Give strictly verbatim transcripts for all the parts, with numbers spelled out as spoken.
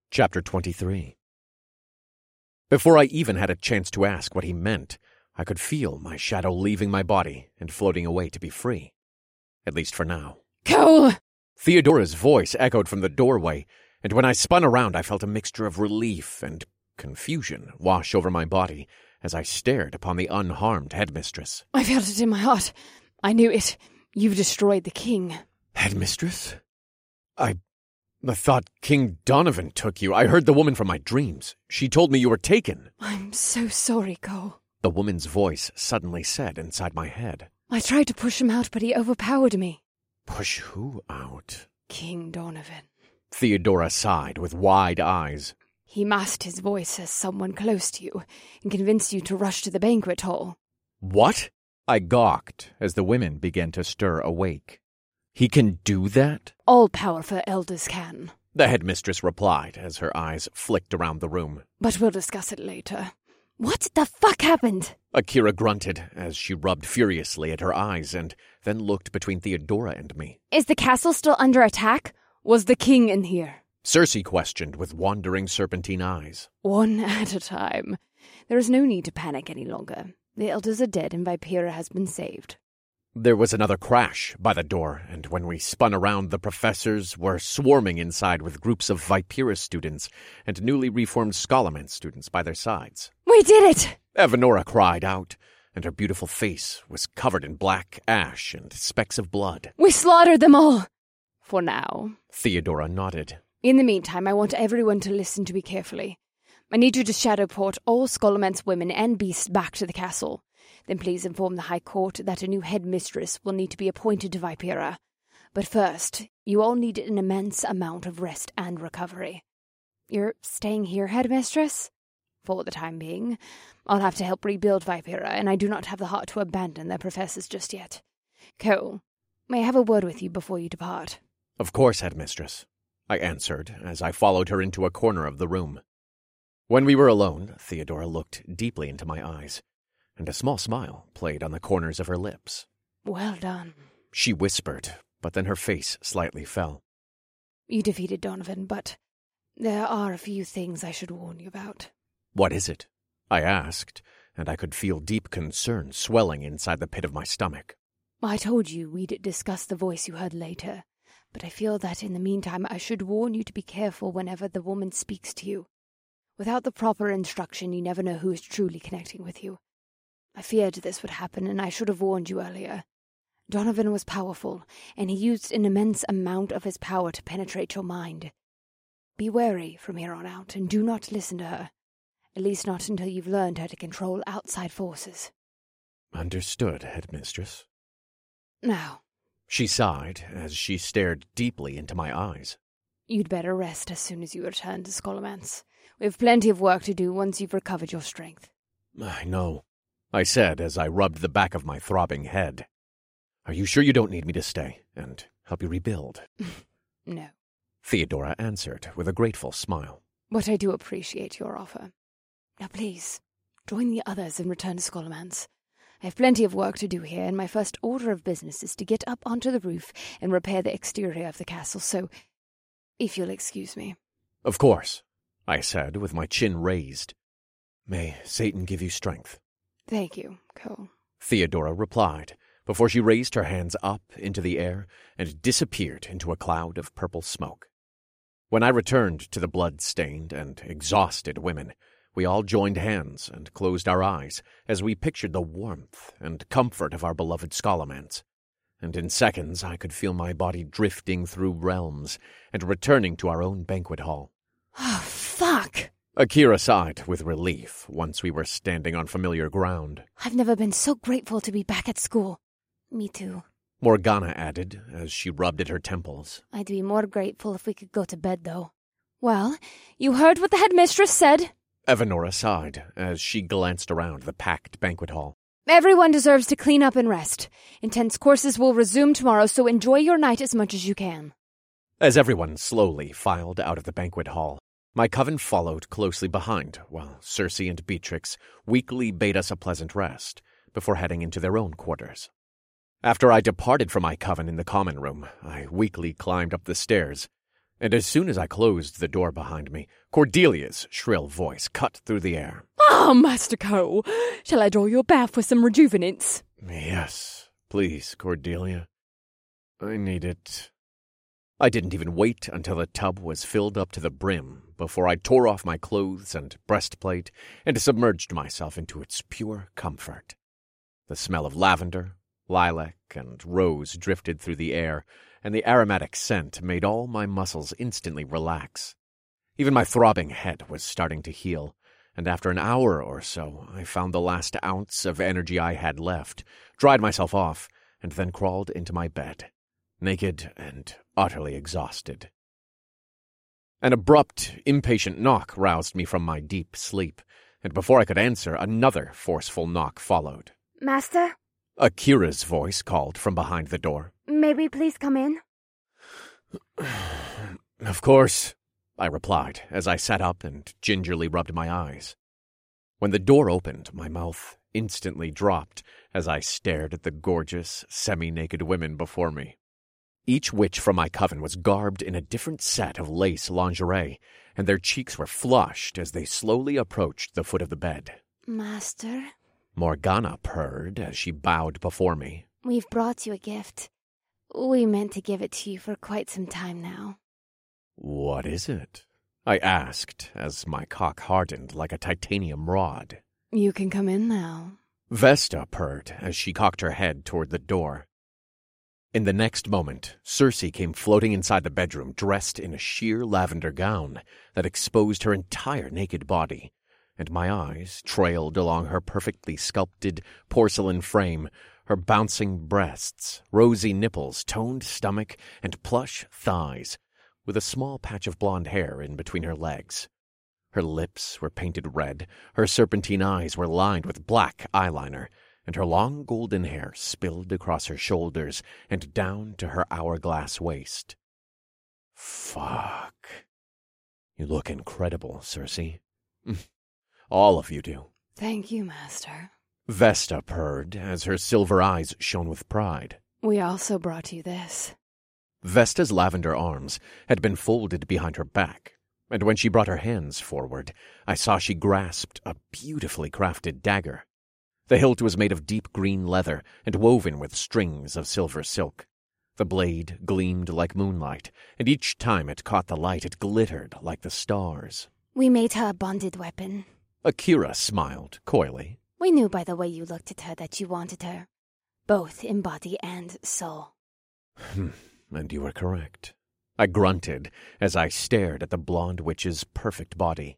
Chapter twenty-three. Before I even had a chance to ask what he meant, I could feel my shadow leaving my body and floating away to be free. At least for now. Cole! Theodora's voice echoed from the doorway, and when I spun around I felt a mixture of relief and confusion wash over my body as I stared upon the unharmed headmistress. I felt it in my heart. I knew it. You've destroyed the king. Headmistress? I... I thought King Donovan took you. I heard the woman from my dreams. She told me you were taken. I'm so sorry, Cole. The woman's voice suddenly said inside my head. I tried to push him out, but he overpowered me. Push who out? King Donovan. Theodora sighed with wide eyes. He masked his voice as someone close to you and convinced you to rush to the banquet hall. What? I gawked as the women began to stir awake. He can do that? All powerful elders can. The headmistress replied as her eyes flicked around the room. But we'll discuss it later. What the fuck happened? Akira grunted as she rubbed furiously at her eyes and then looked between Theodora and me. Is the castle still under attack? Was the king in here? Cersei questioned with wandering serpentine eyes. One at a time. There is no need to panic any longer. The elders are dead and Vipera has been saved. There was another crash by the door, and when we spun around, the professors were swarming inside with groups of Vipera students and newly reformed Scholomance students by their sides. We did it! Evanora cried out, and her beautiful face was covered in black ash and specks of blood. We slaughtered them all! For now. Theodora nodded. In the meantime, I want everyone to listen to me carefully. I need you to shadowport all Scholomance women and beasts back to the castle. Then please inform the High Court that a new headmistress will need to be appointed to Vipera. But first, you all need an immense amount of rest and recovery. You're staying here, headmistress? For the time being. I'll have to help rebuild Vipera, and I do not have the heart to abandon their professors just yet. Cole, may I have a word with you before you depart? Of course, headmistress, I answered as I followed her into a corner of the room. When we were alone, Theodora looked deeply into my eyes, and a small smile played on the corners of her lips. Well done, she whispered, but then her face slightly fell. You defeated Donovan, but there are a few things I should warn you about. What is it? I asked, and I could feel deep concern swelling inside the pit of my stomach. I told you we'd discuss the voice you heard later, but I feel that in the meantime I should warn you to be careful whenever the woman speaks to you. Without the proper instruction, you never know who is truly connecting with you. I feared this would happen, and I should have warned you earlier. Donovan was powerful, and he used an immense amount of his power to penetrate your mind. Be wary from here on out, and do not listen to her. At least not until you've learned how to control outside forces. Understood, headmistress. Now, she sighed as she stared deeply into my eyes. You'd better rest as soon as you return to Scholomance. We have plenty of work to do once you've recovered your strength. I know, I said as I rubbed the back of my throbbing head. Are you sure you don't need me to stay and help you rebuild? No, Theodora answered with a grateful smile. But I do appreciate your offer. Now please, join the others and return to Scholomance. I have plenty of work to do here, and my first order of business is to get up onto the roof and repair the exterior of the castle, so if you'll excuse me. Of course, I said with my chin raised. May Satan give you strength. Thank you, Cole, Theodora replied, before she raised her hands up into the air and disappeared into a cloud of purple smoke. When I returned to the blood-stained and exhausted women, we all joined hands and closed our eyes as we pictured the warmth and comfort of our beloved Scholomance, and in seconds I could feel my body drifting through realms and returning to our own banquet hall. Oh, fuck! Akira sighed with relief once we were standing on familiar ground. I've never been so grateful to be back at school. Me too, Morgana added as she rubbed at her temples. I'd be more grateful if we could go to bed, though. Well, you heard what the headmistress said? Evanora sighed as she glanced around the packed banquet hall. Everyone deserves to clean up and rest. Intense courses will resume tomorrow, so enjoy your night as much as you can. As everyone slowly filed out of the banquet hall, my coven followed closely behind, while Cersei and Beatrix weakly bade us a pleasant rest before heading into their own quarters. After I departed from my coven in the common room, I weakly climbed up the stairs, And as soon as I closed the door behind me, Cordelia's shrill voice cut through the air. Ah, Master Cole, shall I draw you a bath with some rejuvenants? Yes, please, Cordelia. I need it. I didn't even wait until the tub was filled up to the brim before I tore off my clothes and breastplate and submerged myself into its pure comfort. The smell of lavender, lilac, and rose drifted through the air, and the aromatic scent made all my muscles instantly relax. Even my throbbing head was starting to heal, and after an hour or so, I found the last ounce of energy I had left, dried myself off, and then crawled into my bed, naked and utterly exhausted. An abrupt, impatient knock roused me from my deep sleep, and before I could answer, another forceful knock followed. Master? Akira's voice called from behind the door. May we please come in? Of course, I replied as I sat up and gingerly rubbed my eyes. When the door opened, my mouth instantly dropped as I stared at the gorgeous, semi-naked women before me. Each witch from my coven was garbed in a different set of lace lingerie, and their cheeks were flushed as they slowly approached the foot of the bed. Master? Morgana purred as she bowed before me. We've brought you a gift. We meant to give it to you for quite some time now. What is it? I asked as my cock hardened like a titanium rod. You can come in now. Vesta purred as she cocked her head toward the door. In the next moment, Circe came floating inside the bedroom dressed in a sheer lavender gown that exposed her entire naked body, and my eyes trailed along her perfectly sculpted porcelain frame, her bouncing breasts, rosy nipples, toned stomach, and plush thighs, with a small patch of blonde hair in between her legs. Her lips were painted red, her serpentine eyes were lined with black eyeliner, and her long golden hair spilled across her shoulders and down to her hourglass waist. Fuck. You look incredible, Circe. All of you do. Thank you, Master. Vesta purred as her silver eyes shone with pride. We also brought you this. Vesta's lavender arms had been folded behind her back, and when she brought her hands forward, I saw she grasped a beautifully crafted dagger. The hilt was made of deep green leather and woven with strings of silver silk. The blade gleamed like moonlight, and each time it caught the light it glittered like the stars. We made her a bonded weapon. Akira smiled coyly. We knew by the way you looked at her that you wanted her, both in body and soul. And you were correct. I grunted as I stared at the blonde witch's perfect body.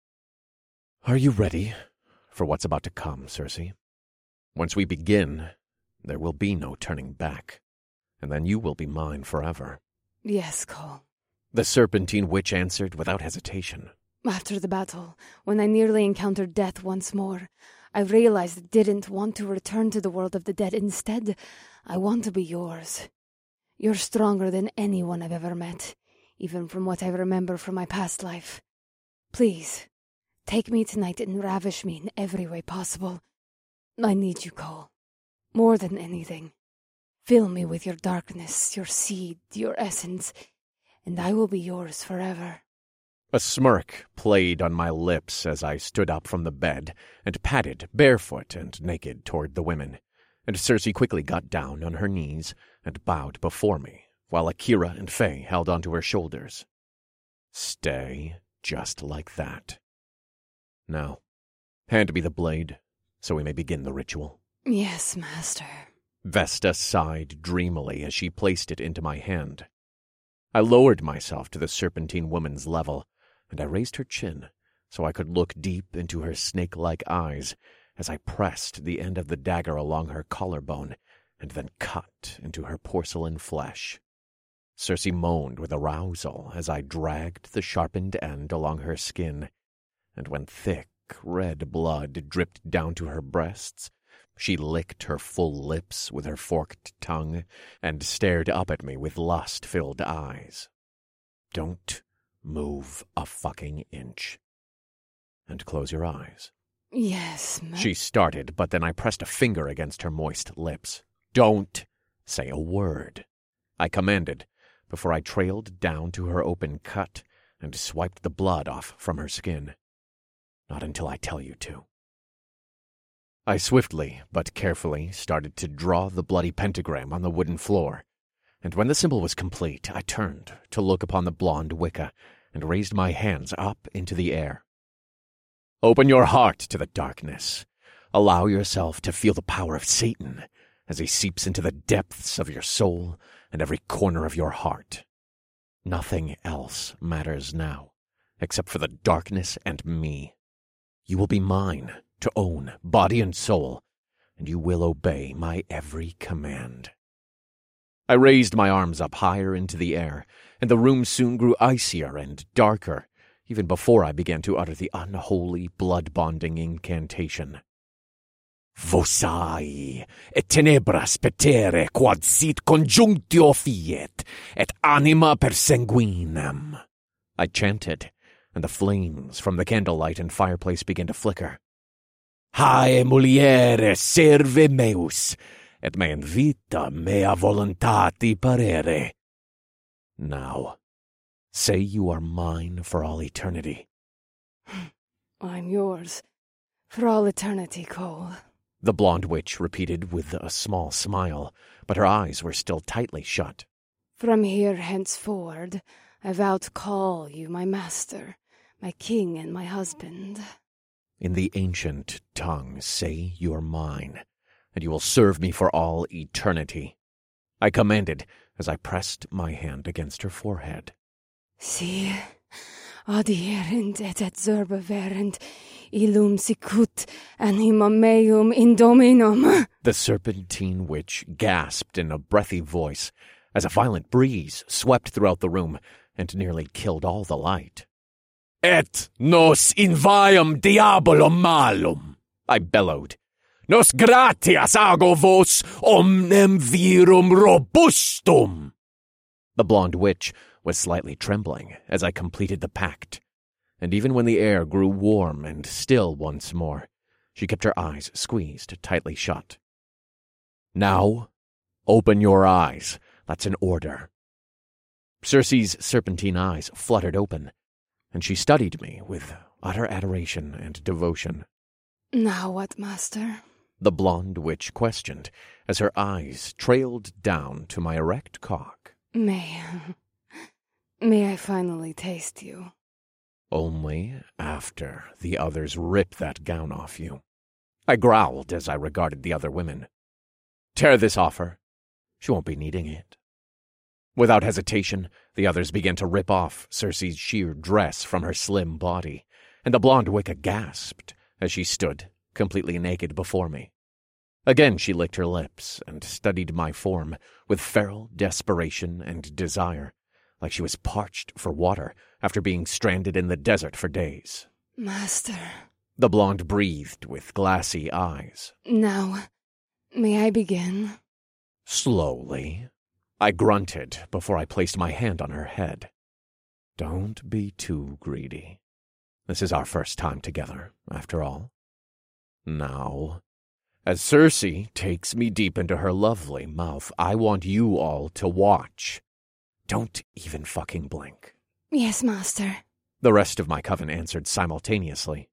Are you ready for what's about to come, Circe? Once we begin, there will be no turning back, and then you will be mine forever. Yes, Cole. The Serpentine Witch answered without hesitation. After the battle, when I nearly encountered death once more, I realized I didn't want to return to the world of the dead. Instead, I want to be yours. You're stronger than anyone I've ever met, even from what I remember from my past life. Please, take me tonight and ravish me in every way possible. I need you, Cole. More than anything. Fill me with your darkness, your seed, your essence, and I will be yours forever. A smirk played on my lips as I stood up from the bed and padded barefoot and naked toward the women, and Circe quickly got down on her knees and bowed before me, while Akira and Faye held onto her shoulders. Stay just like that. Now, hand me the blade, so we may begin the ritual. Yes, Master. Vesta sighed dreamily as she placed it into my hand. I lowered myself to the Serpentine woman's level, and I raised her chin so I could look deep into her snake-like eyes as I pressed the end of the dagger along her collarbone and then cut into her porcelain flesh. Circe moaned with arousal as I dragged the sharpened end along her skin, and when thick, red blood dripped down to her breasts, she licked her full lips with her forked tongue and stared up at me with lust-filled eyes. Don't move a fucking inch. And close your eyes. Yes, ma- She started, but then I pressed a finger against her moist lips. Don't say a word, I commanded, before I trailed down to her open cut and swiped the blood off from her skin. Not until I tell you to. I swiftly but carefully started to draw the bloody pentagram on the wooden floor, and when the symbol was complete, I turned to look upon the blonde Wicca and raised my hands up into the air. Open your heart to the darkness. Allow yourself to feel the power of Satan as he seeps into the depths of your soul and every corner of your heart. Nothing else matters now, except for the darkness and me. You will be mine to own, body and soul, and you will obey my every command. I raised my arms up higher into the air, and the room soon grew icier and darker, even before I began to utter the unholy, blood-bonding incantation. Vosai, et tenebras petere quod sit conjunctio fiet, et anima per sanguinem. I chanted, and the flames from the candlelight and fireplace began to flicker. Hae muliere serve meus, et me invita mea voluntati parere. Now, say you are mine for all eternity. I'm yours for all eternity, Cole. The blonde witch repeated with a small smile, but her eyes were still tightly shut. From here henceforward, I vow to call you my master, my king and my husband. In the ancient tongue, say you're mine, and you will serve me for all eternity. I commanded as I pressed my hand against her forehead. Si adierent et adserberent illum sicut anima meum in dominum. The serpentine witch gasped in a breathy voice as a violent breeze swept throughout the room and nearly killed all the light. Et nos inviam diabolum malum, I bellowed. Nos gratias ago vos omnem virum robustum. The blonde witch was slightly trembling as I completed the pact, and even when the air grew warm and still once more, she kept her eyes squeezed tightly shut. Now, open your eyes. That's an order. Circe's serpentine eyes fluttered open, and she studied me with utter adoration and devotion. Now what, master? The blonde witch questioned as her eyes trailed down to my erect cock. May... May I finally taste you? Only after the others rip that gown off you. I growled as I regarded the other women. Tear this off her. She won't be needing it. Without hesitation, the others began to rip off Circe's sheer dress from her slim body, and the blonde Wicca gasped as she stood, completely naked before me. Again she licked her lips and studied my form with feral desperation and desire, like she was parched for water after being stranded in the desert for days. Master. The blonde breathed with glassy eyes. Now, may I begin? Slowly. I grunted before I placed my hand on her head. Don't be too greedy. This is our first time together, after all. Now, as Circe takes me deep into her lovely mouth, I want you all to watch. Don't even fucking blink. Yes, master. The rest of my coven answered simultaneously.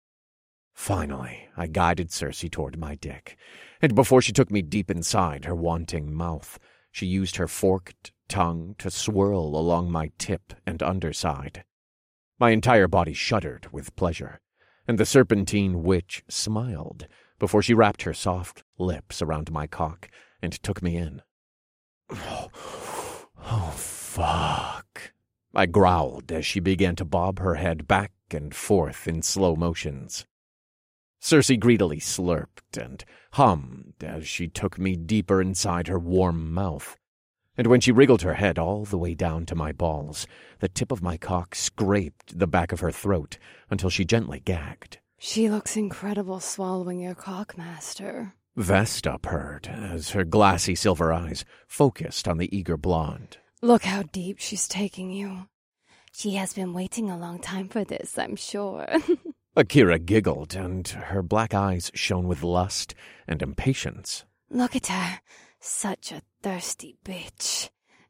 Finally, I guided Circe toward my dick, and before she took me deep inside her wanting mouth, she used her forked tongue to swirl along my tip and underside. My entire body shuddered with pleasure, and the serpentine witch smiled before she wrapped her soft lips around my cock and took me in. Oh, oh, fuck, I growled as she began to bob her head back and forth in slow motions. Circe greedily slurped and hummed as she took me deeper inside her warm mouth, and when she wriggled her head all the way down to my balls, the tip of my cock scraped the back of her throat until she gently gagged. She looks incredible swallowing your cock, master. Vesta purred as her glassy silver eyes focused on the eager blonde. Look how deep she's taking you. She has been waiting a long time for this, I'm sure. Akira giggled, and her black eyes shone with lust and impatience. Look at her. Such a thirsty bitch.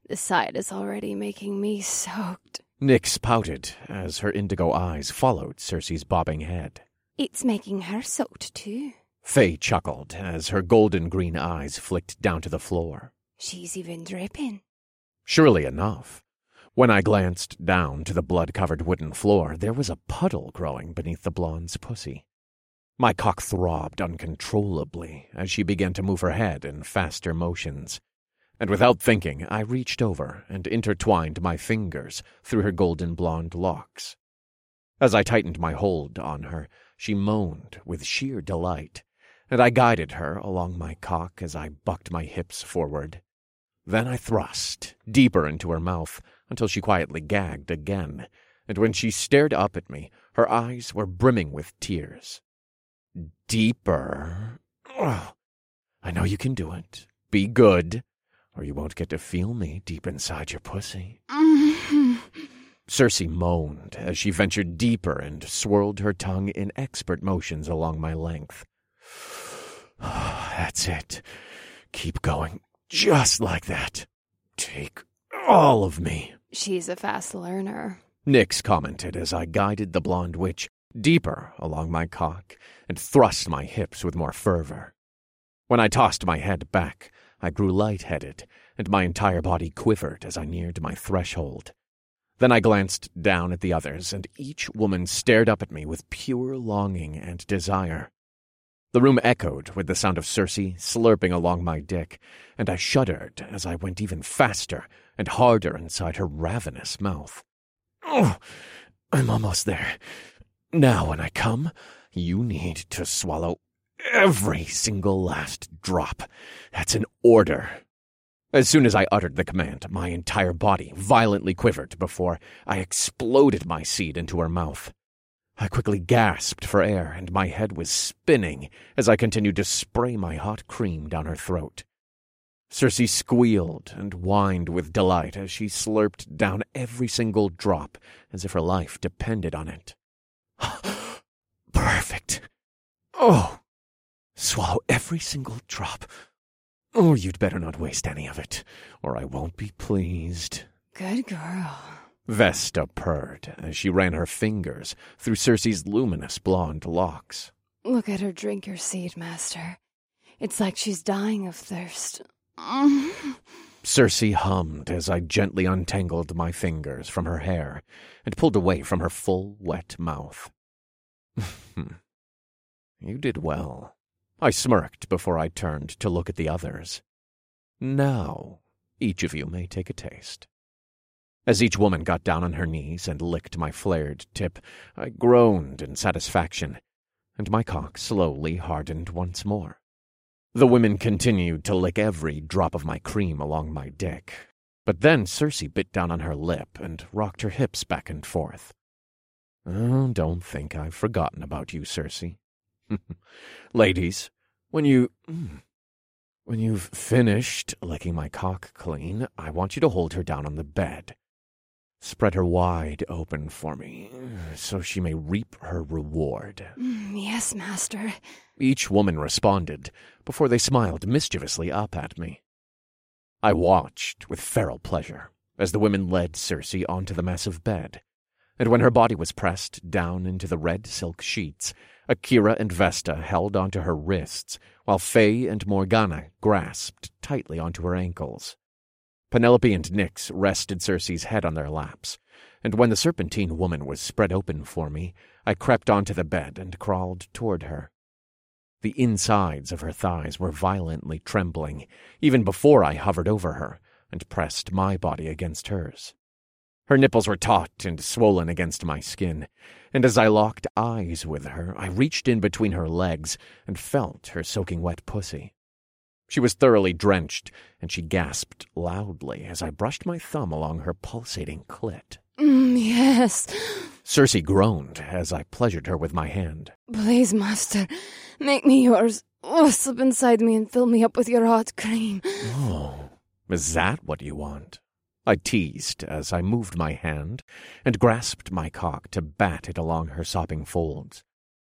The sight is already making me soaked. Nyx pouted as her indigo eyes followed Cersei's bobbing head. It's making her soaked too. Faye chuckled as her golden-green eyes flicked down to the floor. She's even dripping. Surely enough. When I glanced down to the blood-covered wooden floor, there was a puddle growing beneath the blonde's pussy. My cock throbbed uncontrollably as she began to move her head in faster motions. And without thinking, I reached over and intertwined my fingers through her golden blonde locks. As I tightened my hold on her, she moaned with sheer delight, and I guided her along my cock as I bucked my hips forward. Then I thrust deeper into her mouth until she quietly gagged again, and when she stared up at me, her eyes were brimming with tears. Deeper. Oh, I know you can do it. Be good, or you won't get to feel me deep inside your pussy. Cersei moaned as she ventured deeper and swirled her tongue in expert motions along my length. That's it. Keep going. Just like that. Take all of me. She's a fast learner, Nyx commented as I guided the blonde witch deeper along my cock and thrust my hips with more fervor. When I tossed my head back, I grew lightheaded, and my entire body quivered as I neared my threshold. Then I glanced down at the others, and each woman stared up at me with pure longing and desire. The room echoed with the sound of Cersei slurping along my dick, and I shuddered as I went even faster and harder inside her ravenous mouth. Oh, I'm almost there. Now when I come, you need to swallow every single last drop. That's an order. As soon as I uttered the command, my entire body violently quivered before I exploded my seed into her mouth. I quickly gasped for air, and my head was spinning as I continued to spray my hot cream down her throat. Cersei squealed and whined with delight as she slurped down every single drop as if her life depended on it. Perfect. Oh, swallow every single drop. Oh, you'd better not waste any of it, or I won't be pleased. Good girl. Vesta purred as she ran her fingers through Cersei's luminous blonde locks. Look at her drink your seed, Master. It's like she's dying of thirst. Cersei hummed as I gently untangled my fingers from her hair and pulled away from her full, wet mouth. You did well. I smirked before I turned to look at the others. Now, each of you may take a taste. As each woman got down on her knees and licked my flared tip, I groaned in satisfaction, and my cock slowly hardened once more. The women continued to lick every drop of my cream along my dick, but then Cersei bit down on her lip and rocked her hips back and forth. Oh, don't think I've forgotten about you, Cersei. Ladies, when you... when you've finished licking my cock clean, I want you to hold her down on the bed. Spread her wide open for me, so she may reap her reward. Yes, Master. Each woman responded, before they smiled mischievously up at me. I watched with feral pleasure as the women led Cersei onto the massive bed, and when her body was pressed down into the red silk sheets, Akira and Vesta held onto her wrists, while Faye and Morgana grasped tightly onto her ankles. Penelope and Nyx rested Cersei's head on their laps, and when the Serpentine woman was spread open for me, I crept onto the bed and crawled toward her. The insides of her thighs were violently trembling, even before I hovered over her and pressed my body against hers. Her nipples were taut and swollen against my skin, and as I locked eyes with her, I reached in between her legs and felt her soaking wet pussy. She was thoroughly drenched, and she gasped loudly as I brushed my thumb along her pulsating clit. Mm, yes. Cersei groaned as I pleasured her with my hand. Please, Master, make me yours. Oh, slip inside me and fill me up with your hot cream. Oh, is that what you want? I teased as I moved my hand and grasped my cock to bat it along her sopping folds.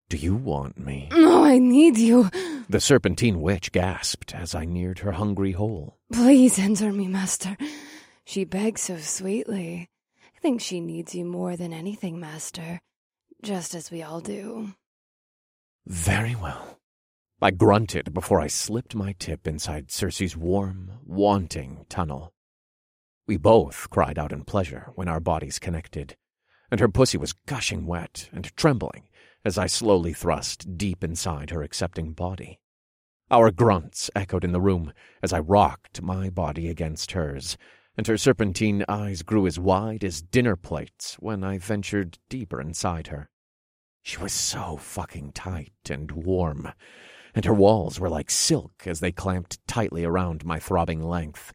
Do you want me? No, I need you. The Serpentine Witch gasped as I neared her hungry hole. Please enter me, master. She begs so sweetly. I think she needs you more than anything, master. Just as we all do. Very well. I grunted before I slipped my tip inside Circe's warm, wanting tunnel. We both cried out in pleasure when our bodies connected, and her pussy was gushing wet and trembling as I slowly thrust deep inside her accepting body. Our grunts echoed in the room as I rocked my body against hers, and her serpentine eyes grew as wide as dinner plates when I ventured deeper inside her. She was so fucking tight and warm, and her walls were like silk as they clamped tightly around my throbbing length.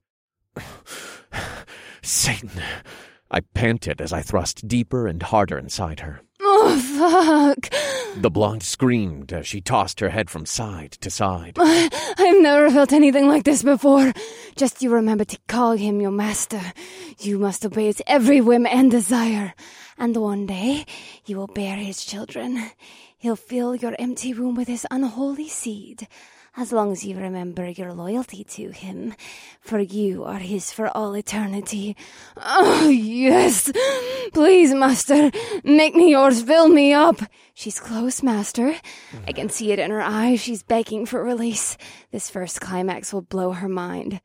Satan! I panted as I thrust deeper and harder inside her. Oh, fuck! The blonde screamed as she tossed her head from side to side. I've never felt anything like this before. Just you remember to call him your master. You must obey his every whim and desire. And one day, you will bear his children. He'll fill your empty womb with his unholy seed. As long as you remember your loyalty to him, for you are his for all eternity. Oh, yes! Please, master, make me yours, fill me up! She's close, master. I can see it in her eyes. She's begging for release. This first climax will blow her mind.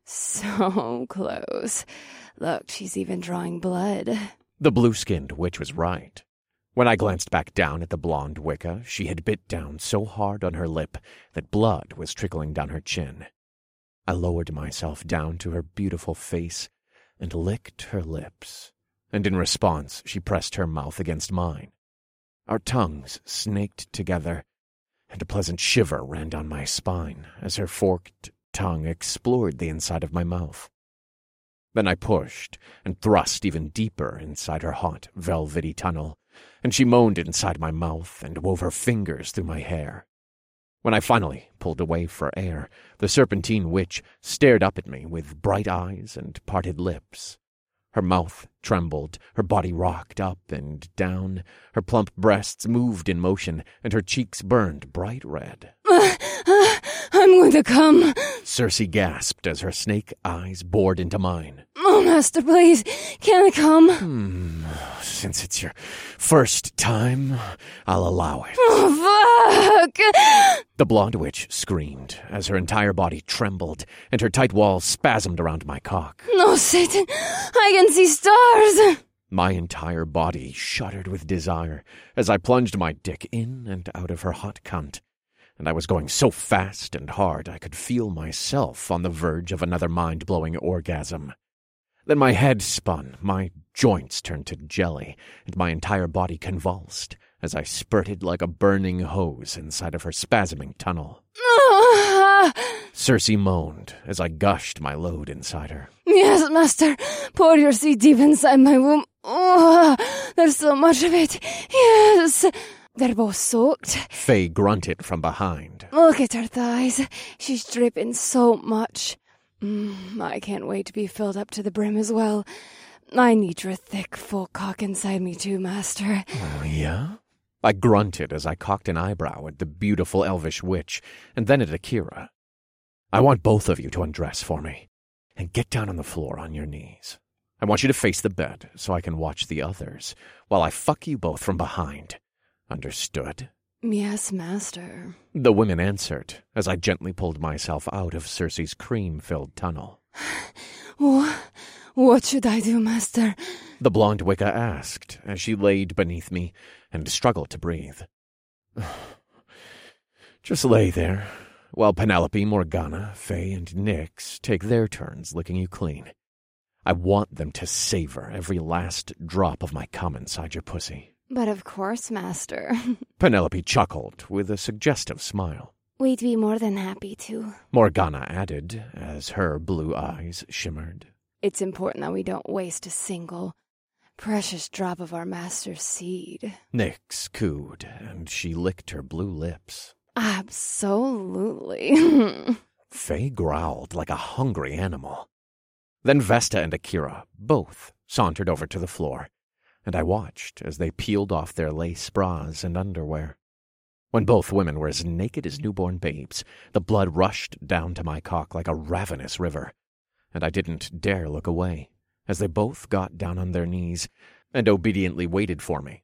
So close. Look, she's even drawing blood. The blue-skinned witch was right. When I glanced back down at the blonde Wicca, she had bit down so hard on her lip that blood was trickling down her chin. I lowered myself down to her beautiful face and licked her lips, and in response she pressed her mouth against mine. Our tongues snaked together, and a pleasant shiver ran down my spine as her forked tongue explored the inside of my mouth. Then I pushed and thrust even deeper inside her hot, velvety tunnel, and she moaned inside my mouth and wove her fingers through my hair. When I finally pulled away for air, the Serpentine Witch stared up at me with bright eyes and parted lips. Her mouth trembled, her body rocked up and down, her plump breasts moved in motion, and her cheeks burned bright red. Uh, uh, I'm going to come. Circe gasped as her snake eyes bored into mine. Oh, master, please, can I come? Hmm, since it's your first time, I'll allow it. Oh, fuck! The blonde witch screamed as her entire body trembled and her tight walls spasmed around my cock. No, Satan, I can see stars! My entire body shuddered with desire as I plunged my dick in and out of her hot cunt, and I was going so fast and hard I could feel myself on the verge of another mind-blowing orgasm. Then my head spun, my joints turned to jelly, and my entire body convulsed as I spurted like a burning hose inside of her spasming tunnel. Circe moaned as I gushed my load inside her. Yes, master. Pour your seed deep inside my womb. Oh, there's so much of it. Yes. They're both soaked. Faye grunted from behind. Look at her thighs. She's dripping so much. Mm, I can't wait to be filled up to the brim as well. I need your thick, full cock inside me too, master. Oh, yeah? I grunted as I cocked an eyebrow at the beautiful elvish witch, and then at Akira. I want both of you to undress for me, and get down on the floor on your knees. I want you to face the bed so I can watch the others, while I fuck you both from behind. Understood? Yes, master. The women answered, as I gently pulled myself out of Circe's cream-filled tunnel. What, what should I do, master? The blonde Wicca asked, as she laid beneath me and struggled to breathe. Just lay there, while Penelope, Morgana, Faye, and Nyx take their turns licking you clean. I want them to savor every last drop of my cum inside your pussy. But of course, master. Penelope chuckled with a suggestive smile. We'd be more than happy to. Morgana added, as her blue eyes shimmered. It's important that we don't waste a single precious drop of our master's seed. Nyx cooed, and she licked her blue lips. Absolutely. Faye growled like a hungry animal. Then Vesta and Akira both sauntered over to the floor, and I watched as they peeled off their lace bras and underwear. When both women were as naked as newborn babes, the blood rushed down to my cock like a ravenous river, and I didn't dare look away, as they both got down on their knees and obediently waited for me.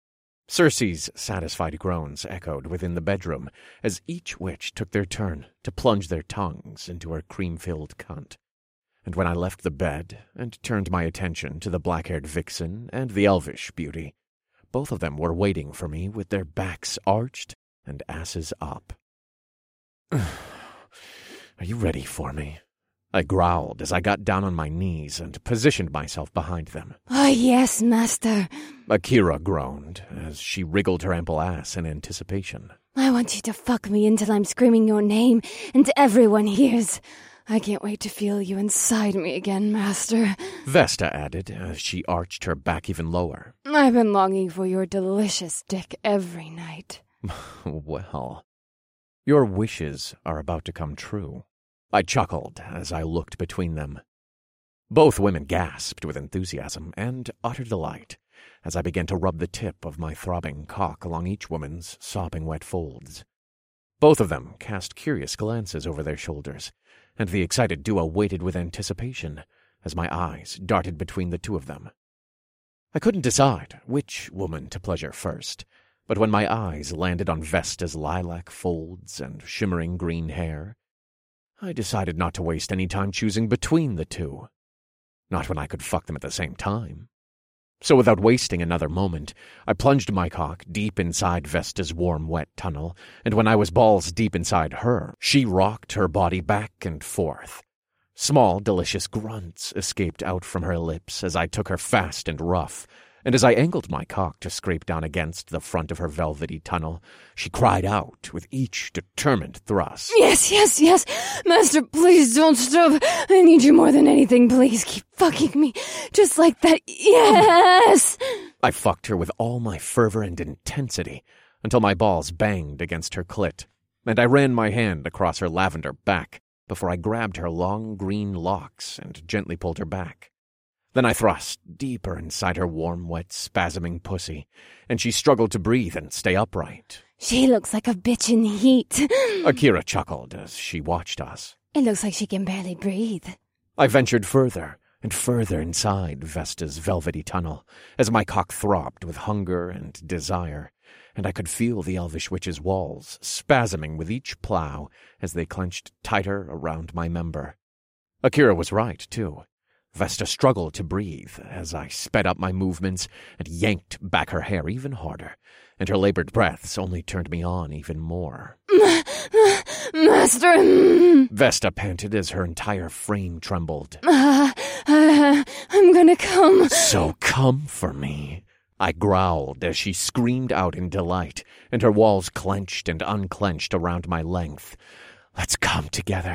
Circe's satisfied groans echoed within the bedroom as each witch took their turn to plunge their tongues into her cream-filled cunt. And when I left the bed and turned my attention to the black-haired vixen and the elvish beauty, both of them were waiting for me with their backs arched and asses up. "Are you ready for me?" I growled as I got down on my knees and positioned myself behind them. "Oh, yes, master." Akira groaned as she wriggled her ample ass in anticipation. "I want you to fuck me until I'm screaming your name and everyone hears. I can't wait to feel you inside me again, master." Vesta added as she arched her back even lower. "I've been longing for your delicious dick every night." Well, your wishes are about to come true. I chuckled as I looked between them. Both women gasped with enthusiasm and utter delight as I began to rub the tip of my throbbing cock along each woman's sopping wet folds. Both of them cast curious glances over their shoulders, and the excited duo waited with anticipation as my eyes darted between the two of them. I couldn't decide which woman to pleasure first, but when my eyes landed on Vesta's lilac folds and shimmering green hair, I decided not to waste any time choosing between the two. Not when I could fuck them at the same time. So without wasting another moment, I plunged my cock deep inside Vesta's warm, wet tunnel, and when I was balls deep inside her, she rocked her body back and forth. Small, delicious grunts escaped out from her lips as I took her fast and rough, and as I angled my cock to scrape down against the front of her velvety tunnel, she cried out with each determined thrust. "Yes, yes, yes! Master, please don't stop! I need you more than anything. Please keep fucking me. Just like that. Yes!" I fucked her with all my fervor and intensity until my balls banged against her clit, and I ran my hand across her lavender back before I grabbed her long green locks and gently pulled her back. Then I thrust deeper inside her warm, wet, spasming pussy, and she struggled to breathe and stay upright. "She looks like a bitch in heat." Akira chuckled as she watched us. "It looks like she can barely breathe." I ventured further and further inside Vesta's velvety tunnel as my cock throbbed with hunger and desire, and I could feel the elvish witch's walls spasming with each plow as they clenched tighter around my member. Akira was right, too. Vesta struggled to breathe as I sped up my movements and yanked back her hair even harder, and her labored breaths only turned me on even more. "Master!" Vesta panted as her entire frame trembled. Uh, uh, "I'm gonna come." "So come for me," I growled as she screamed out in delight, and her walls clenched and unclenched around my length. "Let's come together."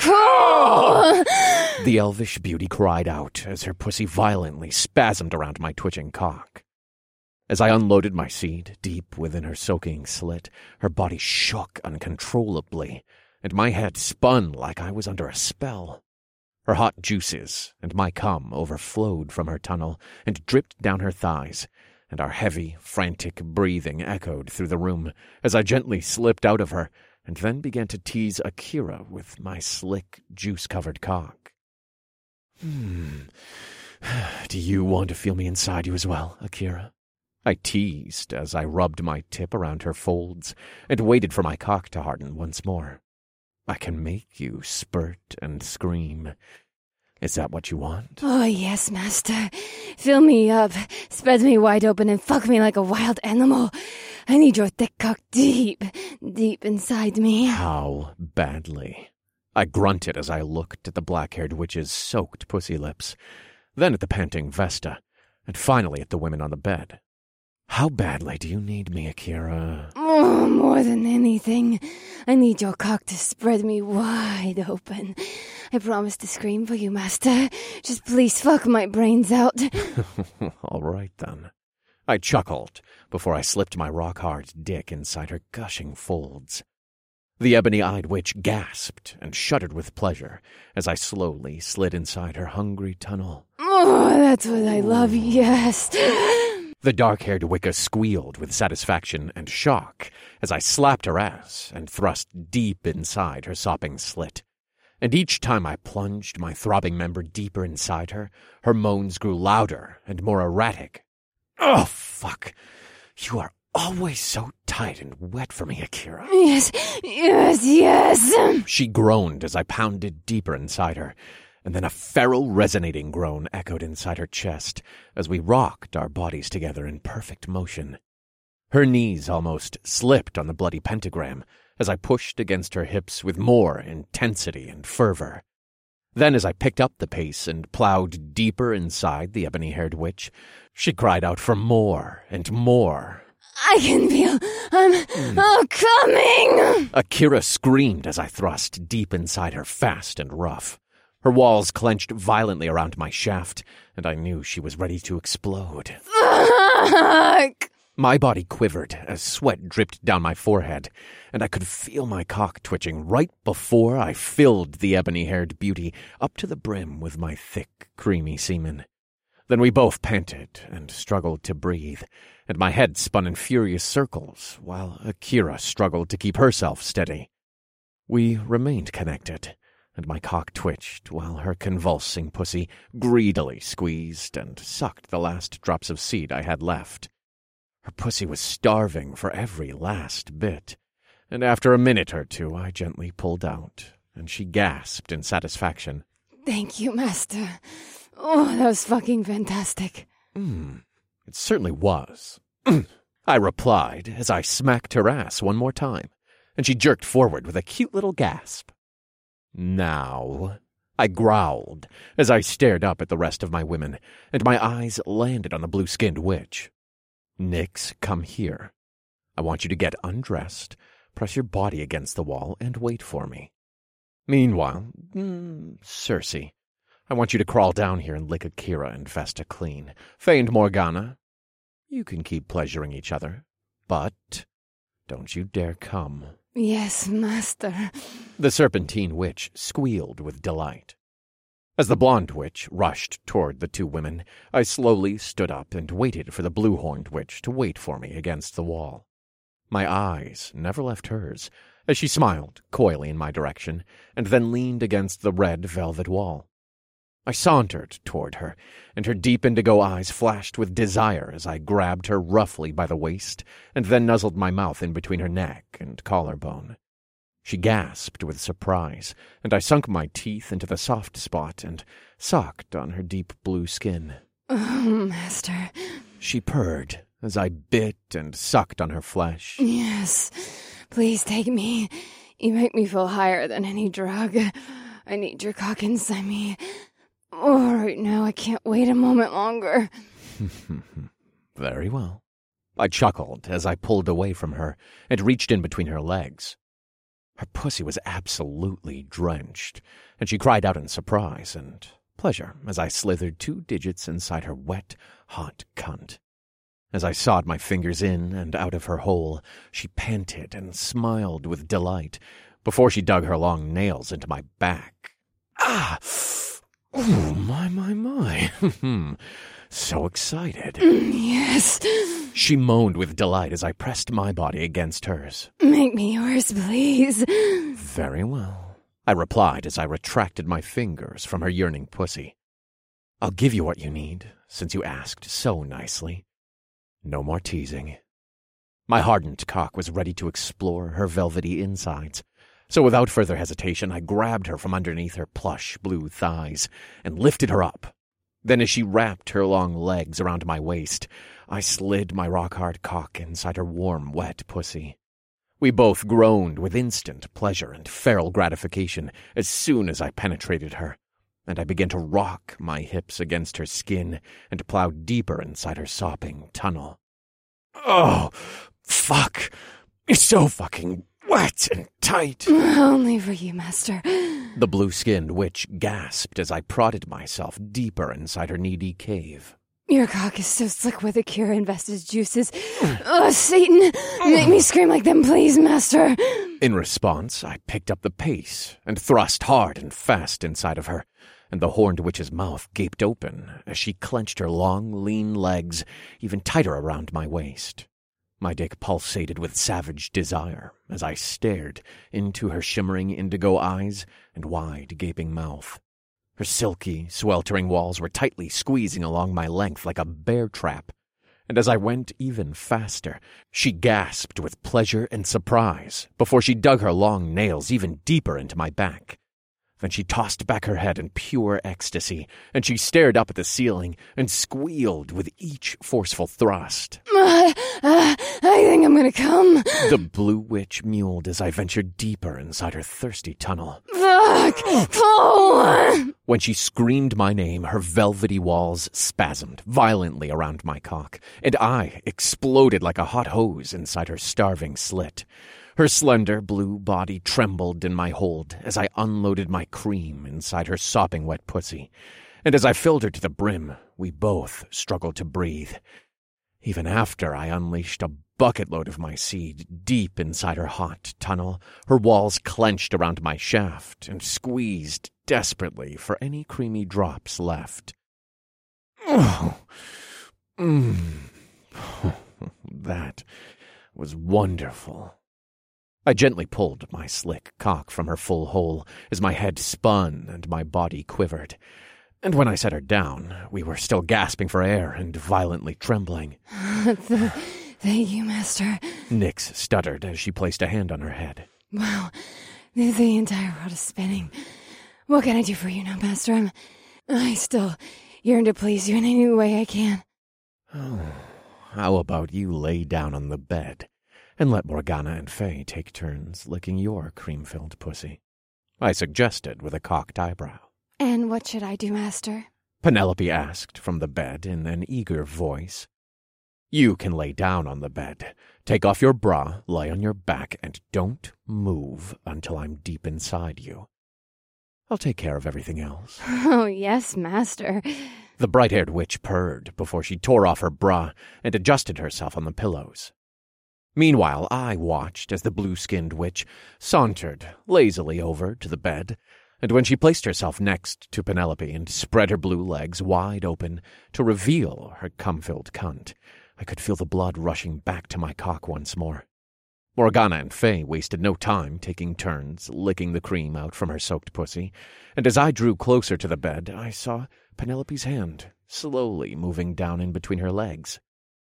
The elvish beauty cried out as her pussy violently spasmed around my twitching cock. As I unloaded my seed deep within her soaking slit, her body shook uncontrollably, and my head spun like I was under a spell. Her hot juices and my cum overflowed from her tunnel and dripped down her thighs, and our heavy, frantic breathing echoed through the room as I gently slipped out of her and then began to tease Akira with my slick, juice-covered cock. Hmm. "Do you want to feel me inside you as well, Akira?" I teased as I rubbed my tip around her folds and waited for my cock to harden once more. "I can make you spurt and scream. Is that what you want?" "Oh, yes, master. Fill me up, spread me wide open, and fuck me like a wild animal. I need your thick cock deep, deep inside me." "How badly?" I grunted as I looked at the black-haired witch's soaked pussy lips, then at the panting Vesta, and finally at the women on the bed. "How badly do you need me, Akira?" "Oh, more than anything. I need your cock to spread me wide open. I promise to scream for you, master. Just please fuck my brains out." "All right, then." I chuckled before I slipped my rock-hard dick inside her gushing folds. The ebony-eyed witch gasped and shuddered with pleasure as I slowly slid inside her hungry tunnel. "Oh, that's what I love, yes." The dark-haired Wicca squealed with satisfaction and shock as I slapped her ass and thrust deep inside her sopping slit. And each time I plunged my throbbing member deeper inside her, her moans grew louder and more erratic. Oh, fuck. You are always so tight and wet for me, Akira. Yes, yes, yes. She groaned as I pounded deeper inside her, and then a feral resonating groan echoed inside her chest as we rocked our bodies together in perfect motion. Her knees almost slipped on the bloody pentagram as I pushed against her hips with more intensity and fervor. Then as I picked up the pace and plowed deeper inside the ebony-haired witch, she cried out for more and more. I can feel I'm mm. oh, coming! Akira screamed as I thrust deep inside her fast and rough. Her walls clenched violently around my shaft, and I knew she was ready to explode. Fuck! My body quivered as sweat dripped down my forehead, and I could feel my cock twitching right before I filled the ebony-haired beauty up to the brim with my thick, creamy semen. Then we both panted and struggled to breathe, and my head spun in furious circles while Akira struggled to keep herself steady. We remained connected, and my cock twitched while her convulsing pussy greedily squeezed and sucked the last drops of seed I had left. Her pussy was starving for every last bit, and after a minute or two I gently pulled out, and she gasped in satisfaction. Thank you, Master. Oh, that was fucking fantastic. Mm, it certainly was. I replied as I smacked her ass one more time, and she jerked forward with a cute little gasp. Now, I growled as I stared up at the rest of my women, and my eyes landed on the blue-skinned witch. Nyx, come here. I want you to get undressed, press your body against the wall, and wait for me. Meanwhile, mm, Circe, I want you to crawl down here and lick Akira and Vesta clean. Faye and Morgana, you can keep pleasuring each other, but don't you dare come. Yes, Master. The serpentine witch squealed with delight. As the blonde witch rushed toward the two women, I slowly stood up and waited for the blue-horned witch to wait for me against the wall. My eyes never left hers, as she smiled coyly in my direction, and then leaned against the red velvet wall. I sauntered toward her, and her deep indigo eyes flashed with desire as I grabbed her roughly by the waist and then nuzzled my mouth in between her neck and collarbone. She gasped with surprise, and I sunk my teeth into the soft spot and sucked on her deep blue skin. Oh, Master. She purred as I bit and sucked on her flesh. Yes, please take me. You make me feel higher than any drug. I need your cock inside me. Oh, right now I can't wait a moment longer. Very well. I chuckled as I pulled away from her and reached in between her legs. Her pussy was absolutely drenched, and she cried out in surprise and pleasure as I slithered two digits inside her wet, hot cunt. As I sawed my fingers in and out of her hole, she panted and smiled with delight before she dug her long nails into my back. Ah! Oh, my, my, my. So excited. Yes. She moaned with delight as I pressed my body against hers. Make me yours, please. Very well, I replied as I retracted my fingers from her yearning pussy. I'll give you what you need, since you asked so nicely. No more teasing. My hardened cock was ready to explore her velvety insides, so without further hesitation I grabbed her from underneath her plush blue thighs and lifted her up. Then as she wrapped her long legs around my waist, I slid my rock-hard cock inside her warm, wet pussy. We both groaned with instant pleasure and feral gratification as soon as I penetrated her, and I began to rock my hips against her skin and plow deeper inside her sopping tunnel. Oh, fuck! It's so fucking wet and tight. Only for you, Master. The blue-skinned witch gasped as I prodded myself deeper inside her needy cave. Your cock is so slick with Akira and Vesta's juices. Oh, Satan! Make me scream like them, please, Master! In response, I picked up the pace and thrust hard and fast inside of her, and the horned witch's mouth gaped open as she clenched her long, lean legs even tighter around my waist. My dick pulsated with savage desire as I stared into her shimmering indigo eyes and wide, gaping mouth. Her silky, sweltering walls were tightly squeezing along my length like a bear trap, and as I went even faster, she gasped with pleasure and surprise before she dug her long nails even deeper into my back. Then she tossed back her head in pure ecstasy, and she stared up at the ceiling and squealed with each forceful thrust. Uh, uh, I think I'm gonna come. The blue witch mewled as I ventured deeper inside her thirsty tunnel. Fuck! Oh! When she screamed my name, her velvety walls spasmed violently around my cock, and I exploded like a hot hose inside her starving slit. Her slender blue body trembled in my hold as I unloaded my cream inside her sopping wet pussy, and as I filled her to the brim, we both struggled to breathe. Even after I unleashed a bucket-load of my seed deep inside her hot tunnel, her walls clenched around my shaft and squeezed desperately for any creamy drops left. Oh, mm. That was wonderful. I gently pulled my slick cock from her full hole as my head spun and my body quivered. And when I set her down, we were still gasping for air and violently trembling. Thank you, Master. Nyx stuttered as she placed a hand on her head. Wow, the, the entire world is spinning. What can I do for you now, Master? I'm, I still yearn to please you in any way I can. Oh, how about you lay down on the bed and let Morgana and Faye take turns licking your cream-filled pussy? I suggested with a cocked eyebrow. And what should I do, Master? Penelope asked from the bed in an eager voice. You can lay down on the bed, take off your bra, lie on your back, and don't move until I'm deep inside you. I'll take care of everything else. Oh, yes, Master. The bright-haired witch purred before she tore off her bra and adjusted herself on the pillows. Meanwhile, I watched as the blue-skinned witch sauntered lazily over to the bed, and when she placed herself next to Penelope and spread her blue legs wide open to reveal her cum-filled cunt, I could feel the blood rushing back to my cock once more. Morgana and Faye wasted no time taking turns licking the cream out from her soaked pussy, and as I drew closer to the bed, I saw Penelope's hand slowly moving down in between her legs.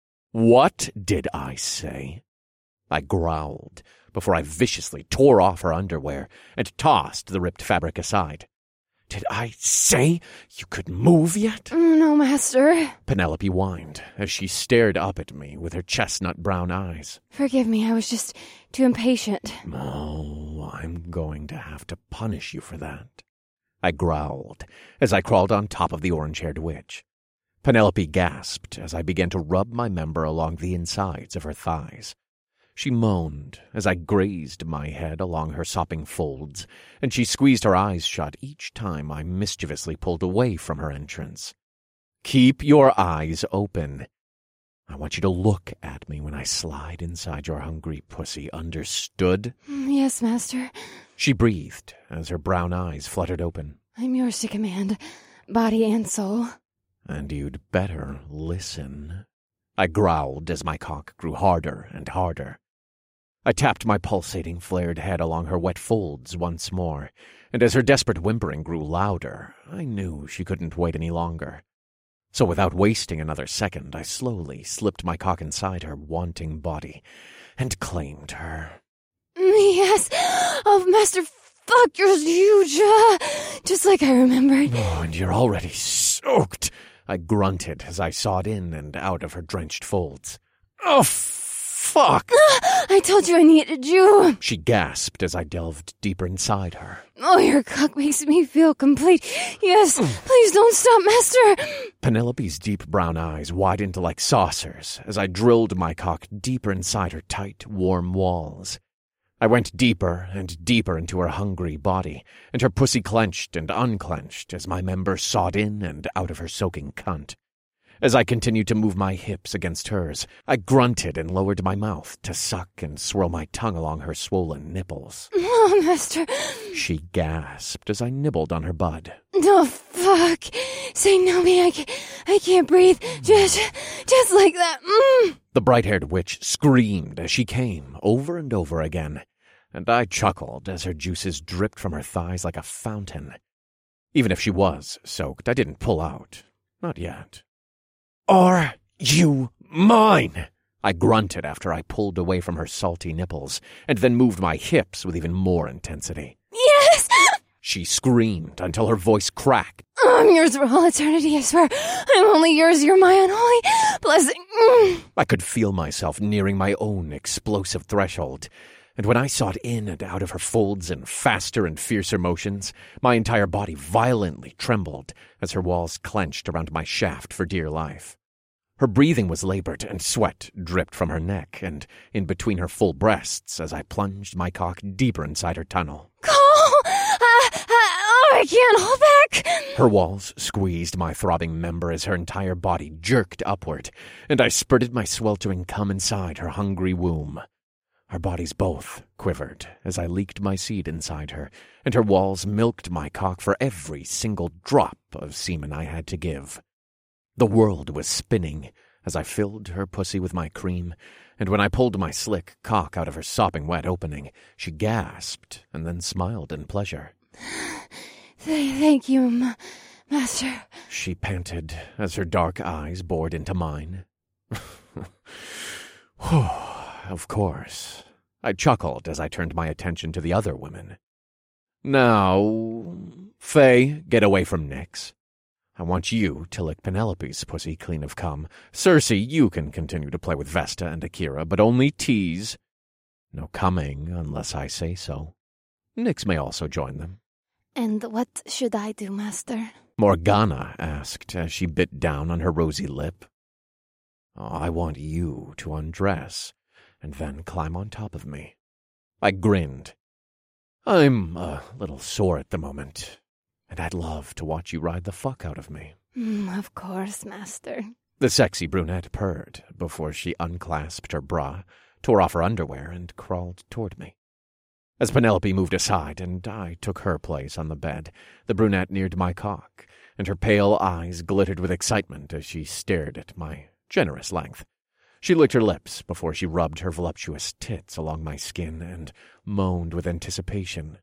What did I say? I growled before I viciously tore off her underwear and tossed the ripped fabric aside. Did I say you could move yet? No, Master. Penelope whined as she stared up at me with her chestnut brown eyes. Forgive me, I was just too impatient. Oh, I'm going to have to punish you for that, I growled as I crawled on top of the orange-haired witch. Penelope gasped as I began to rub my member along the insides of her thighs. She moaned as I grazed my head along her sopping folds, and she squeezed her eyes shut each time I mischievously pulled away from her entrance. Keep your eyes open. I want you to look at me when I slide inside your hungry pussy, understood? Yes, Master. She breathed as her brown eyes fluttered open. I'm yours to command, body and soul. And you'd better listen. I growled as my cock grew harder and harder. I tapped my pulsating, flared head along her wet folds once more, and as her desperate whimpering grew louder, I knew she couldn't wait any longer. So without wasting another second, I slowly slipped my cock inside her wanting body and claimed her. Yes! Oh, Master, fuck, you're huge! Uh, just like I remembered. Oh, and you're already soaked, I grunted as I sawed in and out of her drenched folds. Oh, fuck! I told you I needed you! She gasped as I delved deeper inside her. Oh, your cock makes me feel complete. Yes, please don't stop, Master! Penelope's deep brown eyes widened like saucers as I drilled my cock deeper inside her tight, warm walls. I went deeper and deeper into her hungry body, and her pussy clenched and unclenched as my member sawed in and out of her soaking cunt. As I continued to move my hips against hers, I grunted and lowered my mouth to suck and swirl my tongue along her swollen nipples. Oh, Master. She gasped as I nibbled on her bud. Oh, fuck. Say no, me. I can't, I can't breathe. Just, just like that. Mm. The bright-haired witch screamed as she came, over and over again, and I chuckled as her juices dripped from her thighs like a fountain. Even if she was soaked, I didn't pull out. Not yet. "Are you mine?" I grunted after I pulled away from her salty nipples, and then moved my hips with even more intensity. Yes! She screamed until her voice cracked. I'm yours for all eternity, I swear. I'm only yours, you're my unholy blessing. Mm. I could feel myself nearing my own explosive threshold, and when I sought in and out of her folds in faster and fiercer motions, my entire body violently trembled as her walls clenched around my shaft for dear life. Her breathing was labored, and sweat dripped from her neck and in between her full breasts as I plunged my cock deeper inside her tunnel. Cole! Uh, uh, oh, I can't hold back! Her walls squeezed my throbbing member as her entire body jerked upward, and I spurted my sweltering cum inside her hungry womb. Our bodies both quivered as I leaked my seed inside her, and her walls milked my cock for every single drop of semen I had to give. The world was spinning as I filled her pussy with my cream, and when I pulled my slick cock out of her sopping wet opening, she gasped and then smiled in pleasure. Thank you, ma- Master. She panted as her dark eyes bored into mine. Of course. I chuckled as I turned my attention to the other women. Now, Faye, get away from Nyx. I want you to lick Penelope's pussy clean of cum. Cersei, you can continue to play with Vesta and Akira, but only tease. No coming unless I say so. Nyx may also join them. And what should I do, Master? Morgana asked as she bit down on her rosy lip. Oh, I want you to undress and then climb on top of me. I grinned. I'm a little sore at the moment, and I'd love to watch you ride the fuck out of me. Mm, of course, Master. The sexy brunette purred before she unclasped her bra, tore off her underwear, and crawled toward me. As Penelope moved aside and I took her place on the bed, the brunette neared my cock, and her pale eyes glittered with excitement as she stared at my generous length. She licked her lips before she rubbed her voluptuous tits along my skin and moaned with anticipation.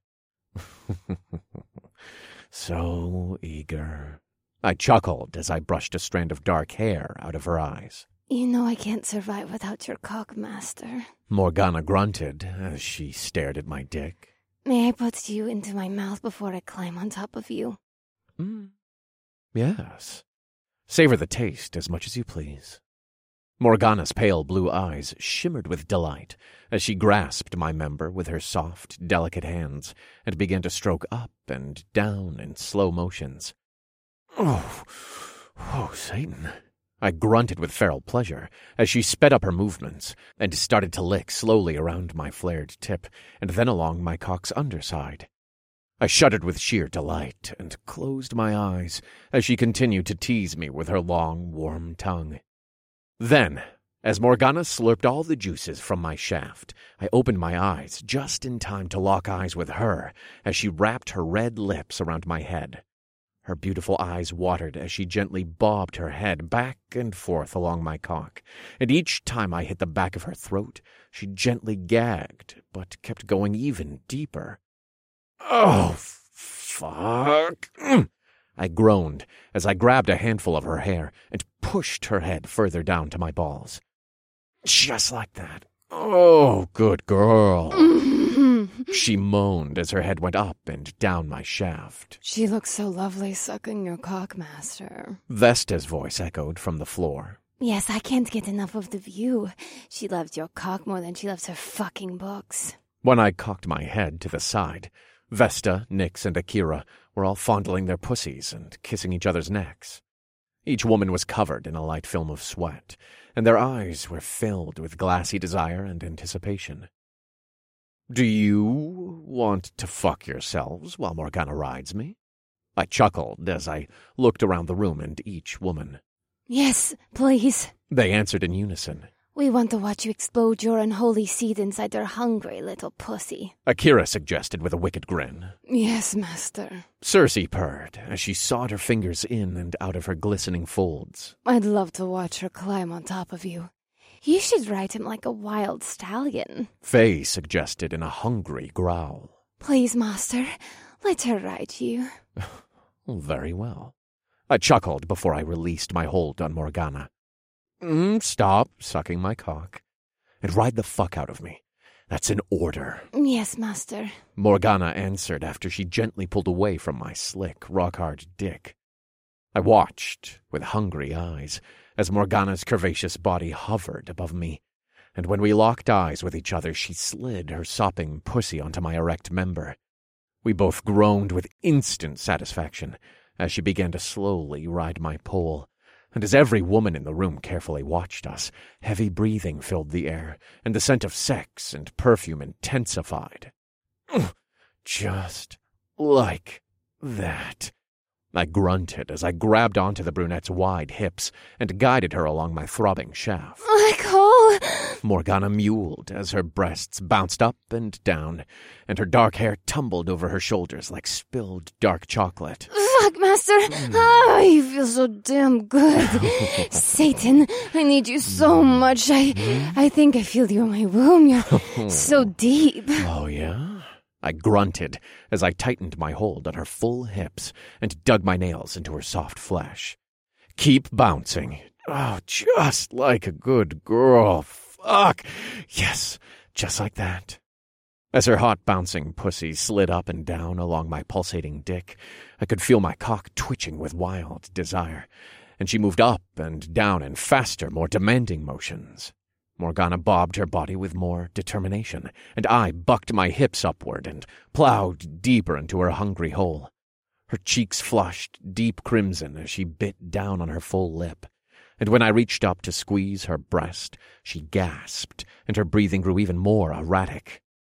So eager. I chuckled as I brushed a strand of dark hair out of her eyes. You know I can't survive without your cock, Master. Morgana grunted as she stared at my dick. May I put you into my mouth before I climb on top of you? Mm. Yes. Savor the taste as much as you please. Morgana's pale blue eyes shimmered with delight as she grasped my member with her soft, delicate hands and began to stroke up and down in slow motions. Oh, oh, Satan. I grunted with feral pleasure as she sped up her movements and started to lick slowly around my flared tip and then along my cock's underside. I shuddered with sheer delight and closed my eyes as she continued to tease me with her long, warm tongue. Then, as Morgana slurped all the juices from my shaft, I opened my eyes just in time to lock eyes with her as she wrapped her red lips around my head. Her beautiful eyes watered as she gently bobbed her head back and forth along my cock, and each time I hit the back of her throat, she gently gagged, but kept going even deeper. Oh, fuck! I groaned as I grabbed a handful of her hair and pushed her head further down to my balls. Just like that. Oh, good girl. She moaned as her head went up and down my shaft. She looks so lovely sucking your cock, Master. Vesta's voice echoed from the floor. Yes, I can't get enough of the view. She loves your cock more than she loves her fucking books. When I cocked my head to the side, Vesta, Nyx, and Akira were all fondling their pussies and kissing each other's necks. Each woman was covered in a light film of sweat, and their eyes were filled with glassy desire and anticipation. Do you want to fuck yourselves while Morgana rides me? I chuckled as I looked around the room and each woman. Yes, please. They answered in unison. We want to watch you explode your unholy seed inside their hungry little pussy. Akira suggested with a wicked grin. Yes, master. Cersei purred as she sawed her fingers in and out of her glistening folds. I'd love to watch her climb on top of you. You should ride him like a wild stallion. Faye suggested in a hungry growl. Please, master, let her ride you. Very well. I chuckled before I released my hold on Morgana. Mm, stop sucking my cock and ride the fuck out of me. That's an order. Yes, master. Morgana answered after she gently pulled away from my slick, rock-hard dick. I watched with hungry eyes as Morgana's curvaceous body hovered above me, and when we locked eyes with each other, she slid her sopping pussy onto my erect member. We both groaned with instant satisfaction as she began to slowly ride my pole, and as every woman in the room carefully watched us, heavy breathing filled the air, and the scent of sex and perfume intensified. Just like that. I grunted as I grabbed onto the brunette's wide hips and guided her along my throbbing shaft. Michael! Morgana mewled as her breasts bounced up and down, and her dark hair tumbled over her shoulders like spilled dark chocolate. Fuck, master! Mm. Ah, you feel so damn good. Satan, I need you so much. I, I think I feel you in my womb. You're so deep. Oh, yeah? I grunted as I tightened my hold on her full hips and dug my nails into her soft flesh. Keep bouncing. Oh, just like a good girl. Fuck. Yes, just like that. As her hot bouncing pussy slid up and down along my pulsating dick, I could feel my cock twitching with wild desire, and she moved up and down in faster, more demanding motions. Morgana bobbed her body with more determination, and I bucked my hips upward and plowed deeper into her hungry hole. Her cheeks flushed deep crimson as she bit down on her full lip, and when I reached up to squeeze her breast, she gasped, and her breathing grew even more erratic.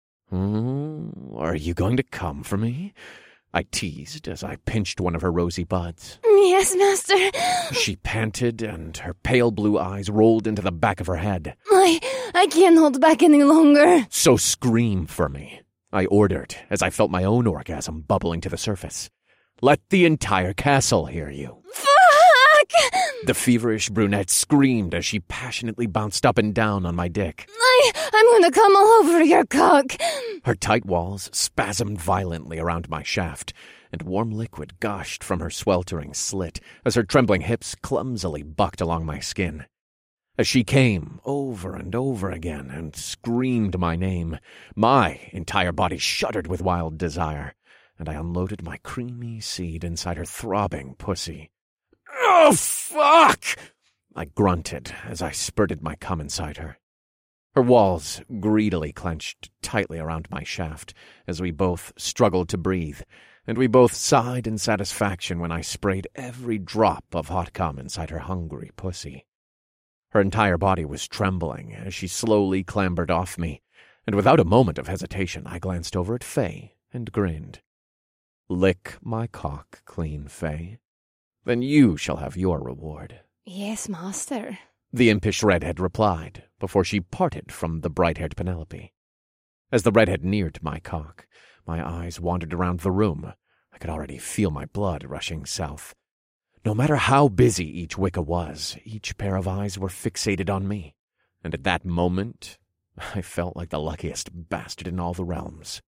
"Hmm, are you going to come for me?" I teased as I pinched one of her rosy buds. Yes, master. She panted, and her pale blue eyes rolled into the back of her head. I, I can't hold back any longer. So scream for me, I ordered as I felt my own orgasm bubbling to the surface. Let the entire castle hear you. Fuck! The feverish brunette screamed as she passionately bounced up and down on my dick. I, I'm gonna come all over your cock. Her tight walls spasmed violently around my shaft, and warm liquid gushed from her sweltering slit as her trembling hips clumsily bucked along my skin. As she came over and over again and screamed my name, my entire body shuddered with wild desire, and I unloaded my creamy seed inside her throbbing pussy. "Oh, fuck!" I grunted as I spurted my cum inside her. Her walls greedily clenched tightly around my shaft as we both struggled to breathe, and we both sighed in satisfaction when I sprayed every drop of hot cum inside her hungry pussy. Her entire body was trembling as she slowly clambered off me, and without a moment of hesitation I glanced over at Faye and grinned. "Lick my cock clean, Faye. Then you shall have your reward." Yes, master. The impish redhead replied, before she parted from the bright-haired Penelope. As the redhead neared my cock, my eyes wandered around the room. I could already feel my blood rushing south. No matter how busy each Wicca was, each pair of eyes were fixated on me, and at that moment, I felt like the luckiest bastard in all the realms.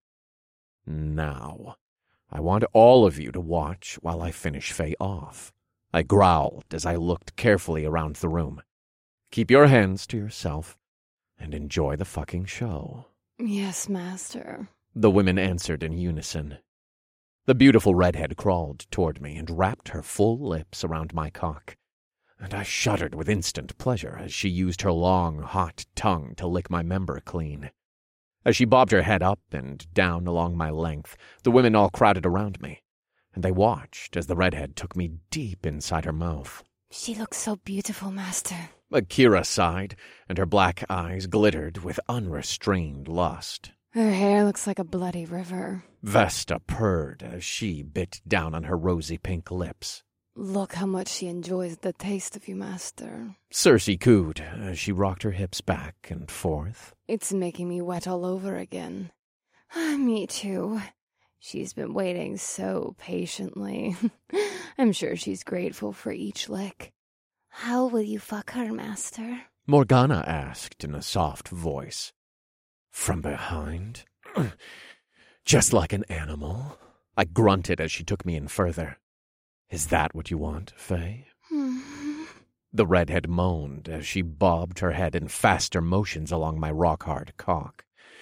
Now, I want all of you to watch while I finish Faye off. I growled as I looked carefully around the room. Keep your hands to yourself and enjoy the fucking show. Yes, master. The women answered in unison. The beautiful redhead crawled toward me and wrapped her full lips around my cock, and I shuddered with instant pleasure as she used her long, hot tongue to lick my member clean. As she bobbed her head up and down along my length, the women all crowded around me, and they watched as the redhead took me deep inside her mouth. She looks so beautiful, master. Akira sighed, and her black eyes glittered with unrestrained lust. Her hair looks like a bloody river. Vesta purred as she bit down on her rosy pink lips. Look how much she enjoys the taste of you, Master. Cersei cooed as she rocked her hips back and forth. It's making me wet all over again. Me too. She's been waiting so patiently. I'm sure she's grateful for each lick. How will you fuck her, Master? Morgana asked in a soft voice. From behind? Just like an animal? I grunted as she took me in further. Is that what you want, Faye? The redhead moaned as she bobbed her head in faster motions along my rock-hard cock.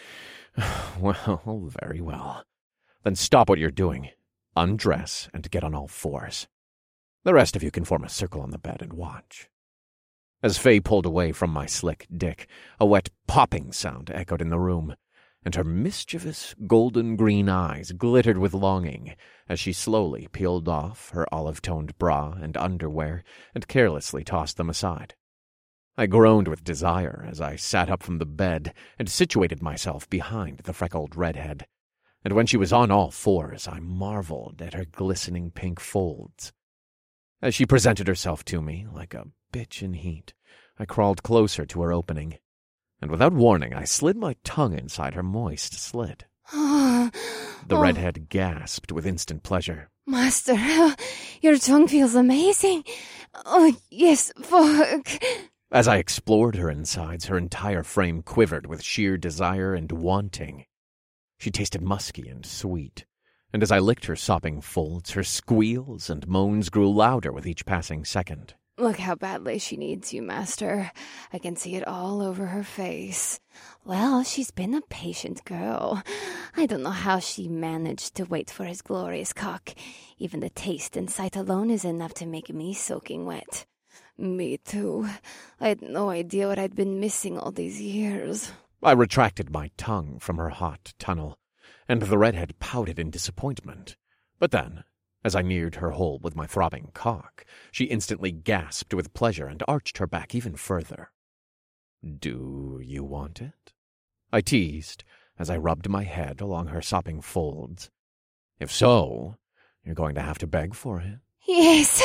Well, very well. Then stop what you're doing. Undress and get on all fours. The rest of you can form a circle on the bed and watch. As Faye pulled away from my slick dick, a wet popping sound echoed in the room, and her mischievous golden-green eyes glittered with longing as she slowly peeled off her olive-toned bra and underwear and carelessly tossed them aside. I groaned with desire as I sat up from the bed and situated myself behind the freckled redhead, and when she was on all fours, I marveled at her glistening pink folds. As she presented herself to me like a bitch in heat, I crawled closer to her opening, and without warning, I slid my tongue inside her moist slit. The Oh. redhead gasped with instant pleasure. Master, your tongue feels amazing. Oh, yes, fuck. As I explored her insides, her entire frame quivered with sheer desire and wanting. She tasted musky and sweet, and as I licked her sopping folds, her squeals and moans grew louder with each passing second. Look how badly she needs you, Master. I can see it all over her face. Well, she's been a patient girl. I don't know how she managed to wait for his glorious cock. Even the taste and sight alone is enough to make me soaking wet. Me too. I had no idea what I'd been missing all these years. I retracted my tongue from her hot tunnel, and the redhead pouted in disappointment. But then, as I neared her hole with my throbbing cock, she instantly gasped with pleasure and arched her back even further. Do you want it? I teased as I rubbed my head along her sopping folds. If so, you're going to have to beg for it. Yes.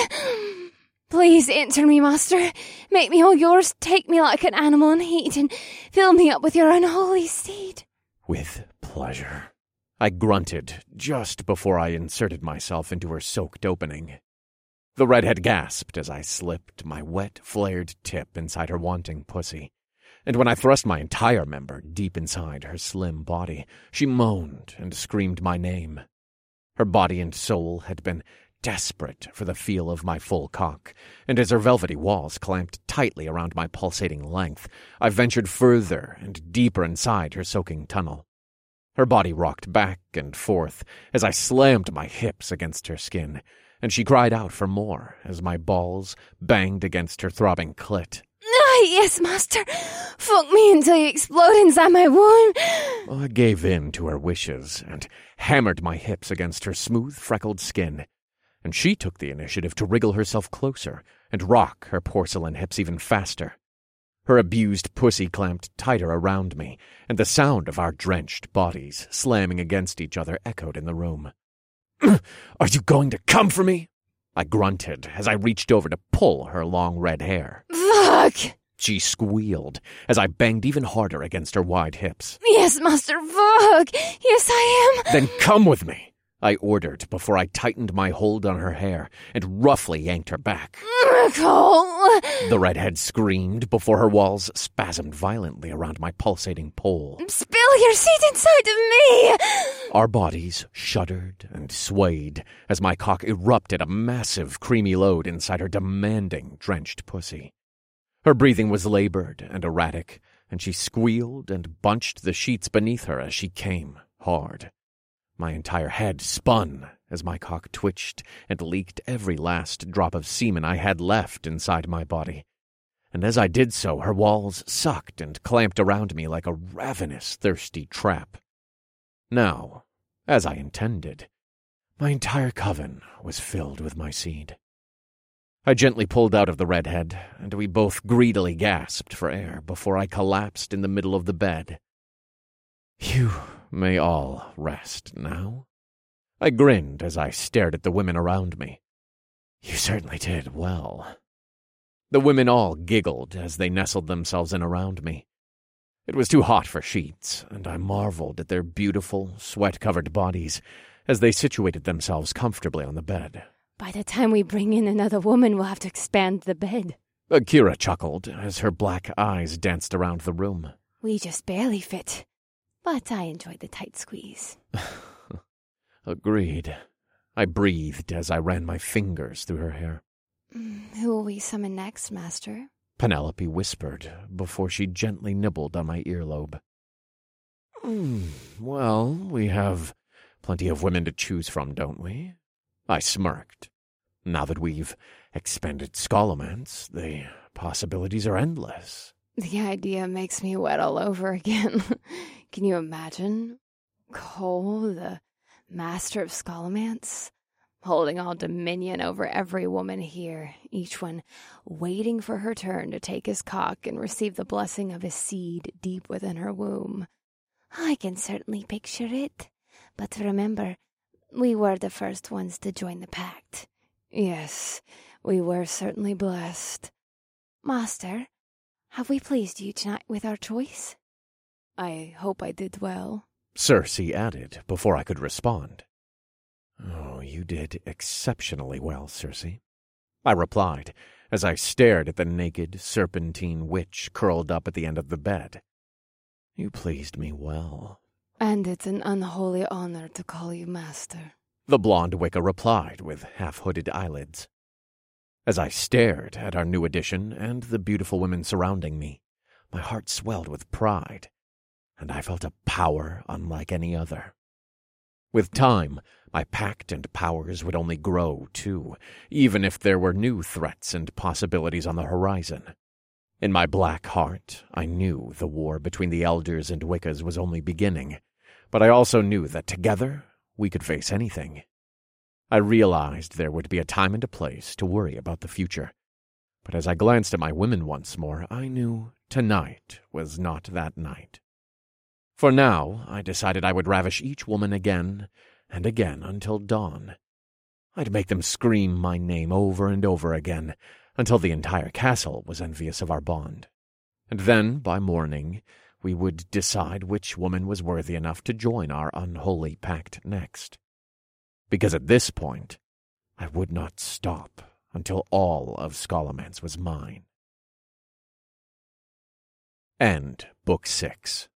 Please enter me, Master. Make me all yours. Take me like an animal in heat and fill me up with your unholy seed. With pleasure. I grunted just before I inserted myself into her soaked opening. The redhead gasped as I slipped my wet, flared tip inside her wanting pussy, and when I thrust my entire member deep inside her slim body, she moaned and screamed my name. Her body and soul had been desperate for the feel of my full cock, and as her velvety walls clamped tightly around my pulsating length, I ventured further and deeper inside her soaking tunnel. Her body rocked back and forth as I slammed my hips against her skin, and she cried out for more as my balls banged against her throbbing clit. Ah, yes, Master. Fuck me until you explode inside my womb. I gave in to her wishes and hammered my hips against her smooth, freckled skin, and she took the initiative to wriggle herself closer and rock her porcelain hips even faster. Her abused pussy clamped tighter around me, and the sound of our drenched bodies slamming against each other echoed in the room. Are you going to come for me? I grunted as I reached over to pull her long red hair. Fuck! She squealed as I banged even harder against her wide hips. Yes, Master, fuck! Yes, I am! Then come with me, I ordered before I tightened my hold on her hair and roughly yanked her back. Cole! The redhead screamed before her walls spasmed violently around my pulsating pole. Spill your seed inside of me! Our bodies shuddered and swayed as my cock erupted a massive creamy load inside her demanding, drenched pussy. Her breathing was labored and erratic, and she squealed and bunched the sheets beneath her as she came hard. My entire head spun as my cock twitched and leaked every last drop of semen I had left inside my body. And as I did so, her walls sucked and clamped around me like a ravenous, thirsty trap. Now, as I intended, my entire coven was filled with my seed. I gently pulled out of the redhead, and we both greedily gasped for air before I collapsed in the middle of the bed. You may all rest now. I grinned as I stared at the women around me. You certainly did well. The women all giggled as they nestled themselves in around me. It was too hot for sheets, and I marveled at their beautiful, sweat-covered bodies as they situated themselves comfortably on the bed. By the time we bring in another woman, we'll have to expand the bed. Akira chuckled as her black eyes danced around the room. We just barely fit, but I enjoyed the tight squeeze. Agreed. I breathed as I ran my fingers through her hair. Mm, who will we summon next, Master? Penelope whispered before she gently nibbled on my earlobe. Mm, well, we have plenty of women to choose from, don't we? I smirked. Now that we've expanded Scholomance, the possibilities are endless. The idea makes me wet all over again. Can you imagine? Cole, the master of Scholomance, holding all dominion over every woman here, each one waiting for her turn to take his cock and receive the blessing of his seed deep within her womb. I can certainly picture it. But remember, we were the first ones to join the pact. Yes, we were certainly blessed. Master, have we pleased you tonight with our choice? I hope I did well, Cersei added before I could respond. Oh, you did exceptionally well, Cersei, I replied as I stared at the naked, serpentine witch curled up at the end of the bed. You pleased me well. And it's an unholy honor to call you master, the blonde Wicca replied with half-hooded eyelids. As I stared at our new addition and the beautiful women surrounding me, my heart swelled with pride, and I felt a power unlike any other. With time, my pact and powers would only grow, too, even if there were new threats and possibilities on the horizon. In my black heart, I knew the war between the Elders and Wiccas was only beginning, but I also knew that together we could face anything. I realized there would be a time and a place to worry about the future, but as I glanced at my women once more, I knew tonight was not that night. For now, I decided I would ravish each woman again and again until dawn. I'd make them scream my name over and over again until the entire castle was envious of our bond. And then, by morning, we would decide which woman was worthy enough to join our unholy pact next. Because at this point, I would not stop until all of Scholomance was mine. End Book Six.